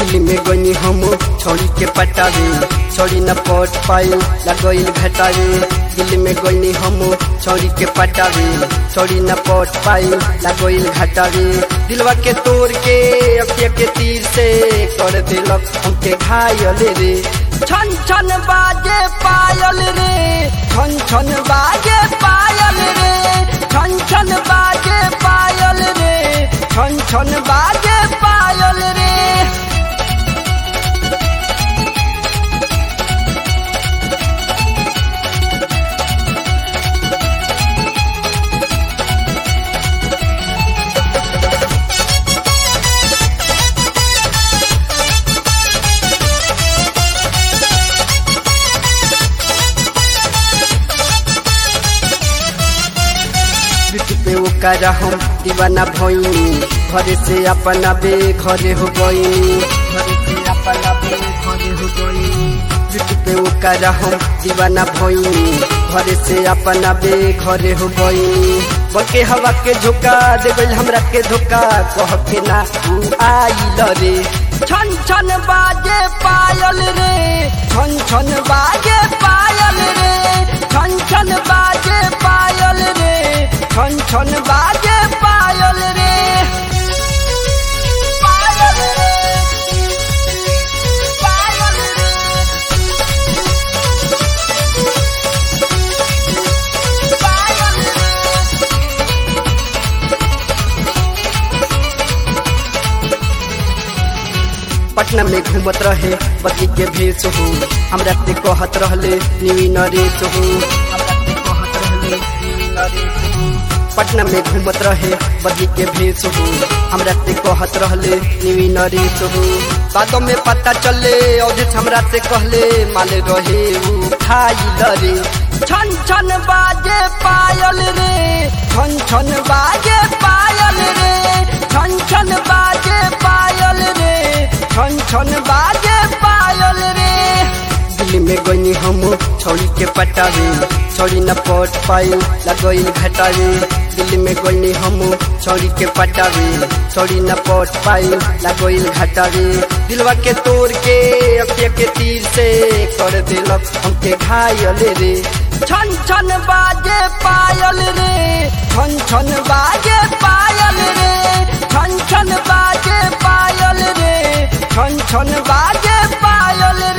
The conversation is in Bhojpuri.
दिल्ली में गई हम छोड़ी के पटावे छोड़ी न पट पाई लगोइल घटावे। दिल्ली में गई हम छोड़ी के पटावे छोड़ी न पट पाई लगोइल घटावे। दिलवा के तोड़ के अखिया के तीर से कर दिलक हमके घायल रे। छन छन बाजे पायल रे छन छन बाजे पायल रे छन छन बाजे पायल रे छन छन बाजे पायल रे। पे ओकर हम दीवाना भइनी घरे से अपना बे घरे हो गइनी घरे से अपना बे घरे हो गइनी। पे ओकर हम दीवाना भइनी घरे से अपना बे घरे हो गइनी। बके हवा के झोंका दे गइल हमरा के धोखा कह के ना तू आइल रे। छन छन बाजे पायल रे छन छन बाजे पायल रे छन छन बाजे पायल रे छन छन बाजे पायल रे पायल रे पायल रे पायल रे। पटना में घूमत रहे बदली के भेष हो हमरा ते कहत रहले न्यू नरेश हो हमरा ते कहत रहले न्यू नरेश हो। पटना में घूमत रहे बदली के भेष हो हमरा ते कहत रहले न्यू नरेश हो। बातों में पता चले और हमरा से कहले माले रहे उठाइल रे। छन छन बाजे पायल रे छन छन बाजे पायल रे छन छन बाजे पायल रे छन छन बाजे पायल रे। दिल्ली में गई हम छोड़ी के पटावे छोड़ी न पट पाई लगोइल घटावे। दिल्ली में गई हम छोड़ी के पटावे छोड़ी न पट पाई लगोइल घटावे। दिलवा के तोड़ के अखिया के तीर से कर दिलक हमके घायल रे। छन छन बाजे पायल रे छन छन बाजे पायल रे छन छन बाजे पायल रे छन छन बाजे पायल रे।